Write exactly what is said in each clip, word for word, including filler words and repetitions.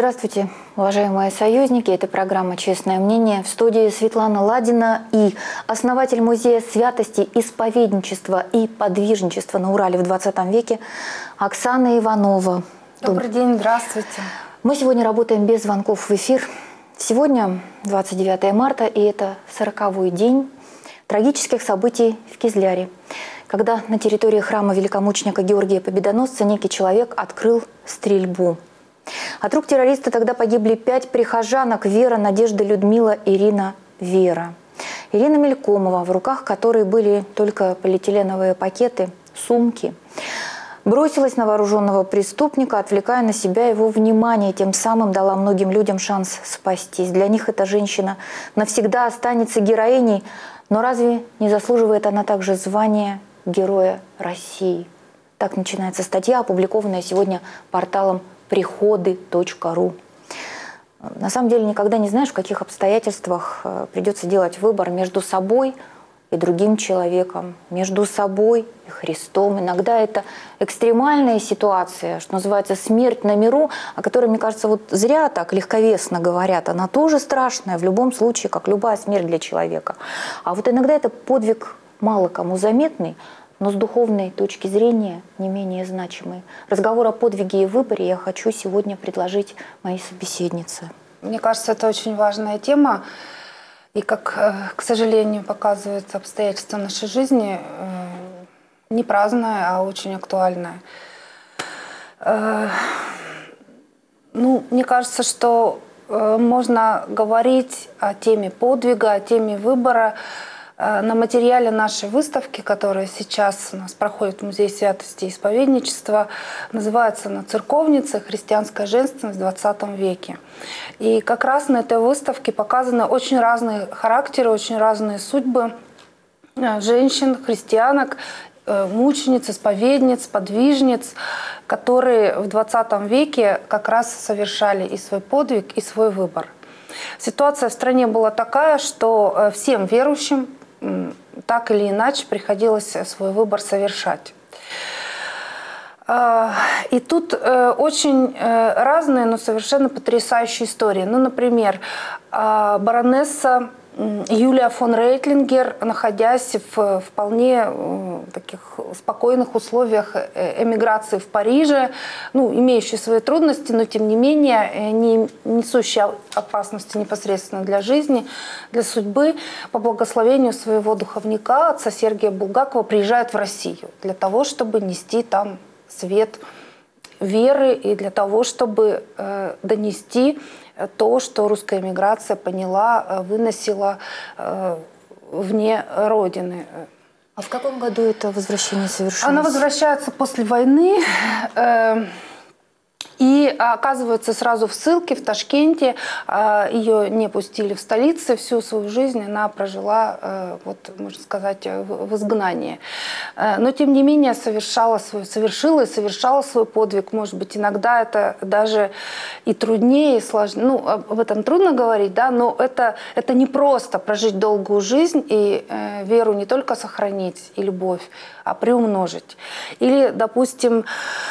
Здравствуйте, уважаемые союзники. Это программа «Честное мнение». В студии Светлана Ладина и основатель Музея святости, исповедничества и подвижничества на Урале в двадцатом веке Оксана Иванова. Добрый день, здравствуйте. Мы сегодня работаем без звонков в эфир. Сегодня двадцать девятое марта, и это сороковой день трагических событий в Кизляре, когда на территории храма великомученика Георгия Победоносца некий человек открыл стрельбу. От рук террориста тогда погибли пять прихожанок: Вера, Надежда, Людмила, Ирина, Вера. Ирина Мелькомова, в руках которой были только полиэтиленовые пакеты, сумки, бросилась на вооруженного преступника, отвлекая на себя его внимание, тем самым дала многим людям шанс спастись. Для них эта женщина навсегда останется героиней, но разве не заслуживает она также звания Героя России? Так начинается статья, опубликованная сегодня порталом приходы точка ру. На самом деле никогда не знаешь, в каких обстоятельствах придется делать выбор между собой и другим человеком, между собой и Христом. Иногда это экстремальная ситуация, что называется смерть на миру, о которой, мне кажется, вот зря так легковесно говорят. Она тоже страшная в любом случае, как любая смерть для человека. А вот иногда это подвиг мало кому заметный, но с духовной точки зрения не менее значимый. Разговор о подвиге и выборе я хочу сегодня предложить моей собеседнице. Мне кажется, это очень важная тема. И, как, к сожалению, показывают обстоятельства нашей жизни, не праздная, а очень актуальная. Ну, мне кажется, что можно говорить о теме подвига, о теме выбора на материале нашей выставки, которая сейчас у нас проходит в Музее святости и исповедничества. Называется она «Церковница. Христианская женственность в двадцатом веке». И как раз на этой выставке показаны очень разные характеры, очень разные судьбы женщин, христианок, мучениц, исповедниц, подвижниц, которые в двадцатом веке как раз совершали и свой подвиг, и свой выбор. Ситуация в стране была такая, что всем верующим так или иначе приходилось свой выбор совершать. И тут очень разные, но совершенно потрясающие истории. Ну, например, баронесса Юлия фон Рейтлингер, находясь в вполне таких спокойных условиях эмиграции в Париже, ну, имеющие свои трудности, но тем не менее не несущие опасности непосредственно для жизни, для судьбы, по благословению своего духовника, отца Сергия Булгакова, приезжает в Россию для того, чтобы нести там свет веры и для того, чтобы э, донести то, что русская эмиграция поняла, выносила э, вне Родины. А в каком году это возвращение совершилось? Она возвращается после войны э, и оказывается сразу в ссылке в Ташкенте. Ее не пустили в столице. Всю свою жизнь она прожила, вот, можно сказать, в изгнании. Но, тем не менее, совершала свой, совершила и совершала свой подвиг. Может быть, иногда это даже и труднее, и сложнее. Ну, об этом трудно говорить, да, но это, это не просто прожить долгую жизнь и э, веру не только сохранить и любовь, а приумножить. Или, допустим,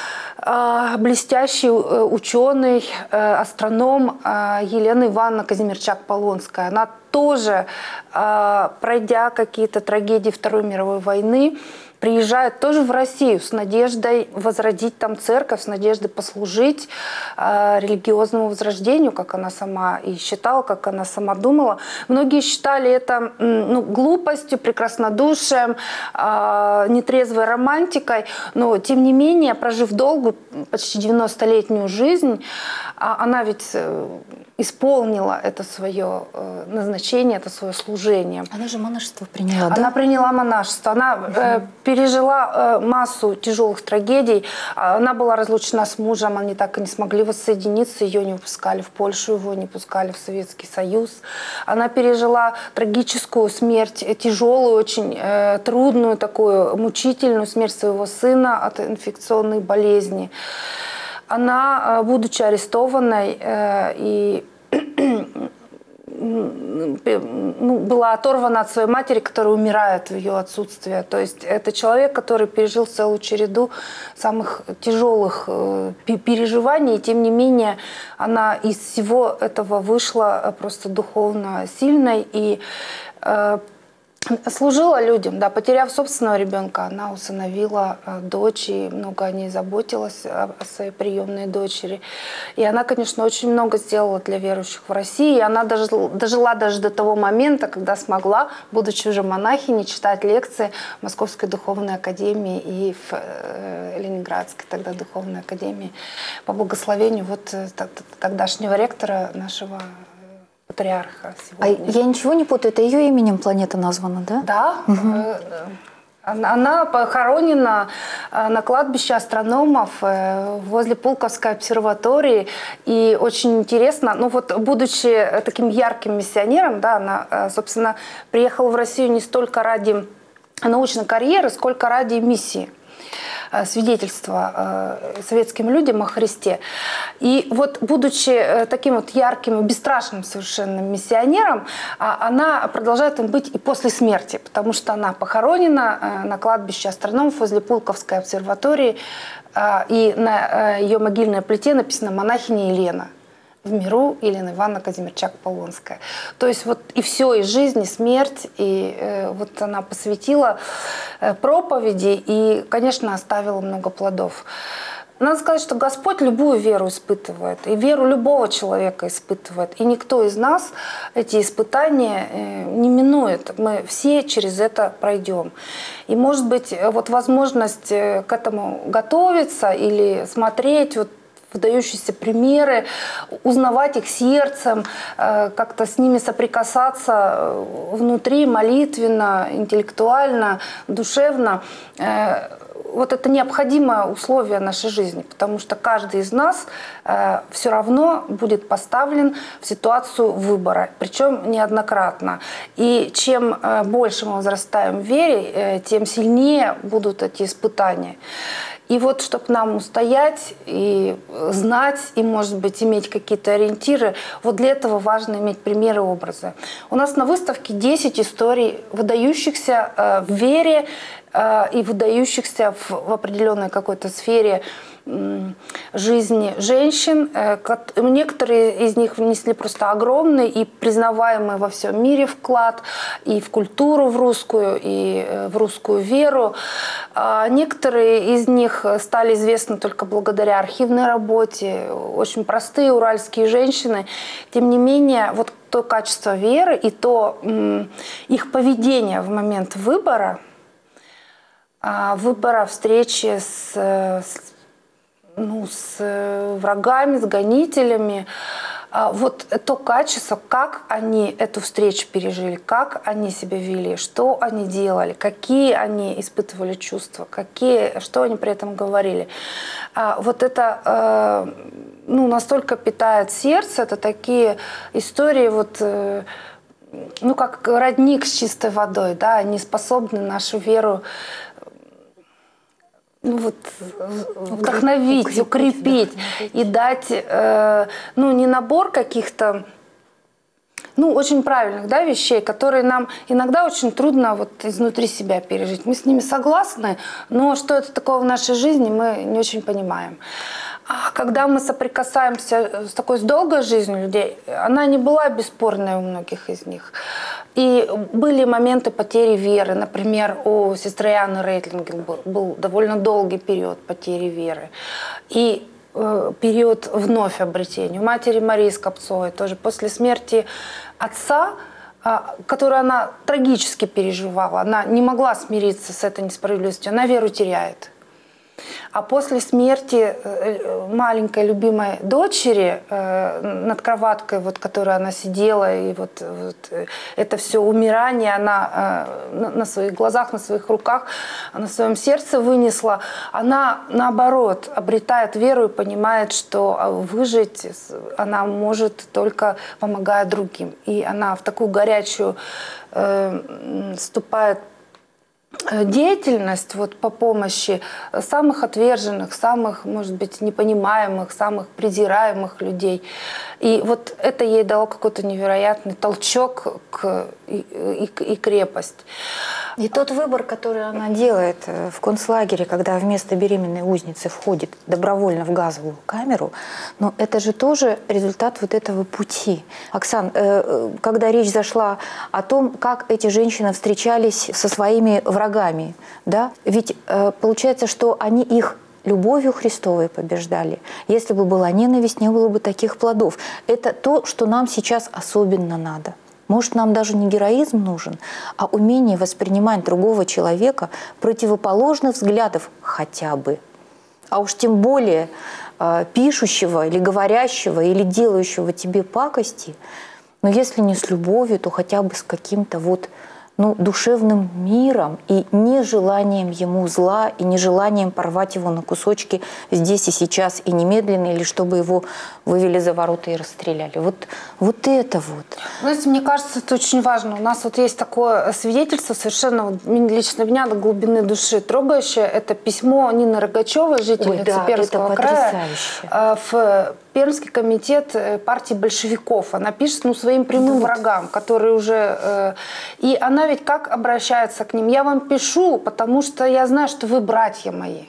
блестящий ученый, астроном Елена Ивановна Казимирчак-Полонская. Она тоже, пройдя какие-то трагедии Второй мировой войны, приезжает тоже в Россию с надеждой возродить там церковь, с надеждой послужить э, религиозному возрождению, как она сама и считала, как она сама думала. Многие считали это ну, глупостью, прекраснодушием, э, нетрезвой романтикой, но тем не менее, прожив долгую, почти девяностолетнюю жизнь, э, она ведь э, исполнила это свое э, назначение, это свое служение. Она же монашество приняла, да? Она приняла монашество. Она э, пережила э, массу тяжелых трагедий. Она была разлучена с мужем, они так и не смогли воссоединиться, ее не выпускали в Польшу, его не пускали в Советский Союз. Она пережила трагическую смерть, тяжелую, очень э, трудную, такую мучительную смерть своего сына от инфекционной болезни. Она, будучи арестованной э, и ну, была оторвана от своей матери, которая умирает в ее отсутствие. То есть это человек, который пережил целую череду самых тяжелых э, переживаний, и тем не менее она из всего этого вышла просто духовно сильной и э, служила людям, да, потеряв собственного ребенка, она усыновила э, дочь и много о ней заботилась, о, о своей приемной дочери. И она, конечно, очень много сделала для верующих в России. И она дожила, дожила даже до того момента, когда смогла, будучи уже монахиней, читать лекции в Московской духовной академии и в э, Ленинградской тогда духовной академии по благословению вот э, тогдашнего ректора нашего патриарха сегодня. А я ничего не путаю, это ее именем планета названа, да? Да. Угу. Она похоронена на кладбище астрономов возле Пулковской обсерватории. И очень интересно, ну вот будучи таким ярким миссионером, да, она, собственно, приехала в Россию не столько ради научной карьеры, сколько ради миссии. Свидетельства советским людям о Христе. И вот, будучи таким вот ярким и бесстрашным совершенно миссионером, она продолжает им быть и после смерти, потому что она похоронена на кладбище астрономов возле Пулковской обсерватории, и на ее могильной плите написано «Монахиня Елена». В миру Елена Ивановна Казимирчак-Полонская. То есть вот и все, и жизнь, и смерть, и э, вот она посвятила э, проповеди и, конечно, оставила много плодов. Надо сказать, что Господь любую веру испытывает, и веру любого человека испытывает. И никто из нас эти испытания э, не минует. Мы все через это пройдем. И, может быть, вот возможность к этому готовиться или смотреть, вот, выдающиеся примеры, узнавать их сердцем, как-то с ними соприкасаться внутри, молитвенно, интеллектуально, душевно. Вот это необходимое условие нашей жизни, потому что каждый из нас все равно будет поставлен в ситуацию выбора, причем неоднократно. И чем больше мы возрастаем в вере, тем сильнее будут эти испытания. И вот, чтобы нам устоять и знать, и, может быть, иметь какие-то ориентиры, вот для этого важно иметь примеры, образы. У нас на выставке десять историй, выдающихся э, в вере э, и выдающихся в, в определенной какой-то сфере жизни женщин. Некоторые из них внесли просто огромный и признаваемый во всем мире вклад и в культуру в русскую, и в русскую веру. А некоторые из них стали известны только благодаря архивной работе. Очень простые уральские женщины. Тем не менее, вот то качество веры и то их поведение в момент выбора, выбора встречи с, с ну, с врагами, с гонителями. Вот то качество, как они эту встречу пережили, как они себя вели, что они делали, какие они испытывали чувства, какие, что они при этом говорили. Вот это ну, настолько питает сердце, это такие истории, вот, ну, как родник с чистой водой, да, они способны нашу веру ну, вот, вдохновить, укрепить, укрепить да. И дать э, ну, не набор каких-то ну, очень правильных да, вещей, которые нам иногда очень трудно вот, изнутри себя пережить. Мы с ними согласны, но что это такое в нашей жизни, мы не очень понимаем. А когда мы соприкасаемся с такой с долгой жизнью людей, она не была бесспорной у многих из них. И были моменты потери веры. Например, у сестры Анны Рейтлингер был, был довольно долгий период потери веры. И э, период вновь обретения. У матери Марии Скопцовой тоже после смерти отца, э, которую она трагически переживала, она не могла смириться с этой несправедливостью, она веру теряет. А после смерти маленькой любимой дочери над кроваткой, вот, которой она сидела, и вот, вот это все умирание она на своих глазах, на своих руках, на своем сердце вынесла, она наоборот обретает веру и понимает, что выжить она может только помогая другим. И она в такую горячую э, вступает деятельность вот, по помощи самых отверженных, самых, может быть, непонимаемых, самых презираемых людей. И вот это ей дало какой-то невероятный толчок к, и, и, и крепость. И тот выбор, который она делает в концлагере, когда вместо беременной узницы входит добровольно в газовую камеру, ну, это же тоже результат вот этого пути. Оксан, когда речь зашла о том, как эти женщины встречались со своими врагами, да, ведь получается, что они их любовью Христовой побеждали. Если бы была ненависть, не было бы таких плодов. Это то, что нам сейчас особенно надо. Может, нам даже не героизм нужен, а умение воспринимать другого человека противоположных взглядов хотя бы. А уж тем более э, пишущего или говорящего, или делающего тебе пакости, но если не с любовью, то хотя бы с каким-то вот, ну, душевным миром и нежеланием ему зла, и нежеланием порвать его на кусочки здесь и сейчас, и немедленно, или чтобы его вывели за ворота и расстреляли. Вот, вот это вот. Знаете, мне кажется, это очень важно. У нас вот есть такое свидетельство, совершенно вот, лично меня до глубины души трогающее. Это письмо Нины Рогачевой, жительницы Ой, да, Пермского края, в Пермский комитет партии большевиков. Она пишет, ну, своим прямым да, врагам, вот. которые уже... И она ведь как обращается к ним? Я вам пишу, потому что я знаю, что вы братья мои.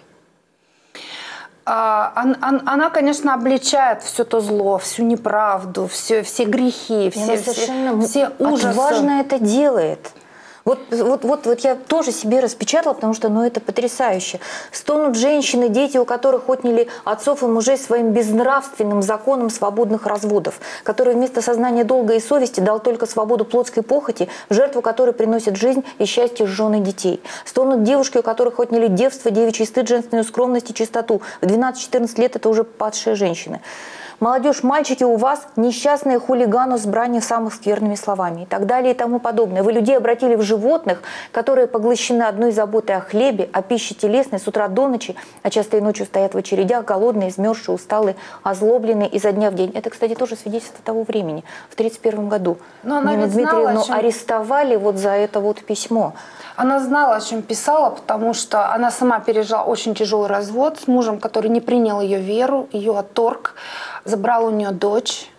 Она, конечно, обличает все то зло, всю неправду, все, все грехи, все, все, все ужасы. Отважно это делает. Вот, вот, вот, вот я тоже себе распечатала, потому что ну, это потрясающе. Стонут женщины, дети, у которых отняли отцов и мужей своим безнравственным законом свободных разводов, который вместо сознания долга и совести дал только свободу плотской похоти, в жертву которой приносит жизнь и счастье жены детей. Стонут девушки, у которых отняли девство, девичий стыд, женственную скромность и чистоту. В двенадцать-четырнадцать лет это уже падшие женщины. Молодежь, мальчики, у вас несчастные хулиганы с бранью самых скверными словами и так далее и тому подобное. Вы людей обратили в животных, которые поглощены одной заботой о хлебе, о пище телесной с утра до ночи, а часто и ночью стоят в очередях, голодные, измерзшие, усталые, озлобленные изо дня в день. Это, кстати, тоже свидетельство того времени, в тридцать первом году. Но она Нину Дмитриевну чем... арестовали вот за это вот письмо. Она знала, о чем писала, потому что она сама пережила очень тяжелый развод с мужем, который не принял ее веру, ее отторг, забрал у нее дочь.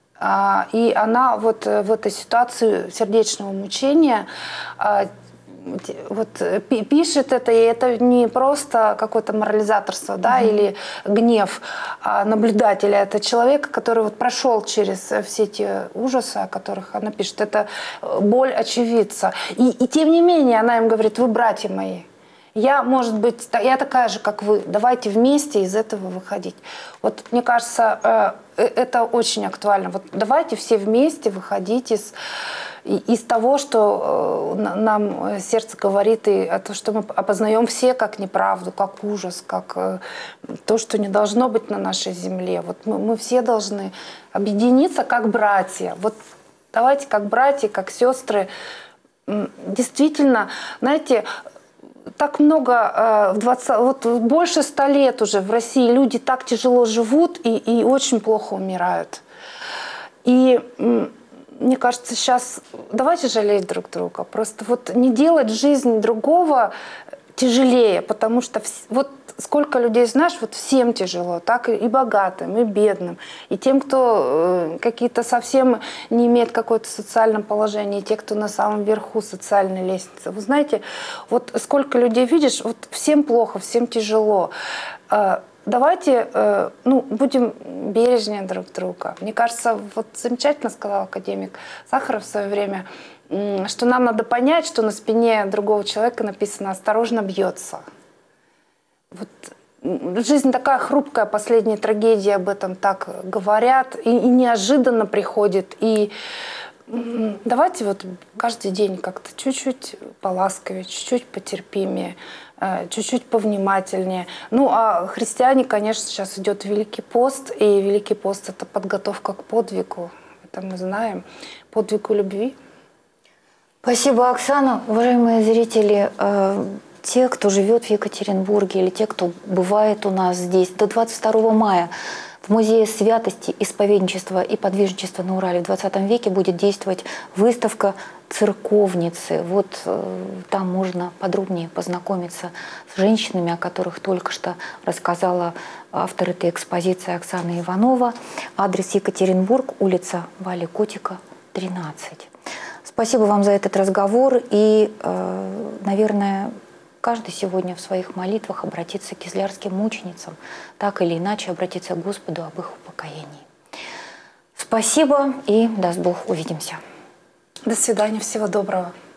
И она вот в этой ситуации сердечного мучения вот пишет это, и это не просто какое-то морализаторство, да, mm-hmm. или гнев наблюдателя, это человек, который вот прошел через все эти ужасы, о которых она пишет, это боль очевидца. И, и тем не менее она им говорит: вы братья мои. Я, может быть, я такая же, как вы. Давайте вместе из этого выходить. Вот, мне кажется, это очень актуально. Вот давайте все вместе выходить из, из того, что нам сердце говорит, и то, что мы опознаем все как неправду, как ужас, как то, что не должно быть на нашей земле. Вот мы, мы все должны объединиться как братья. Вот давайте как братья, как сестры. Действительно, знаете... Так много, вот больше ста лет уже в России люди так тяжело живут и, и очень плохо умирают. И мне кажется, сейчас давайте жалеть друг друга. Просто вот не делать жизнь другого тяжелее, потому что вот сколько людей, знаешь, вот всем тяжело, так и богатым, и бедным, и тем, кто какие-то совсем не имеет какое-то социальное положение, и те, кто на самом верху социальной лестницы. Вы знаете, вот сколько людей видишь, вот всем плохо, всем тяжело. Давайте, ну, будем бережнее друг друга. Мне кажется, вот замечательно сказал академик Сахаров в свое время, что нам надо понять, что на спине другого человека написано «осторожно бьется». Вот жизнь такая хрупкая, последние трагедии об этом так говорят, и, и неожиданно приходит. И давайте вот каждый день как-то чуть-чуть поласковее, чуть-чуть потерпимее, чуть-чуть повнимательнее. Ну, а христиане, конечно, сейчас идет Великий пост, и Великий пост – это подготовка к подвигу. Это мы знаем. Подвигу любви. Спасибо, Оксана. Уважаемые зрители, те, кто живет в Екатеринбурге или те, кто бывает у нас здесь, до двадцать второго мая В Музее святости, исповедничества и подвижничества на Урале в двадцатом веке будет действовать выставка «Церковницы». Вот э, там можно подробнее познакомиться с женщинами, о которых только что рассказала автор этой экспозиции Оксана Иванова. Адрес: Екатеринбург, улица Вали Котика, тринадцать. Спасибо вам за этот разговор и, э, наверное, каждый сегодня в своих молитвах обратится к кизлярским мученицам, так или иначе обратиться к Господу об их упокоении. Спасибо и, даст Бог, увидимся. До свидания, всего доброго.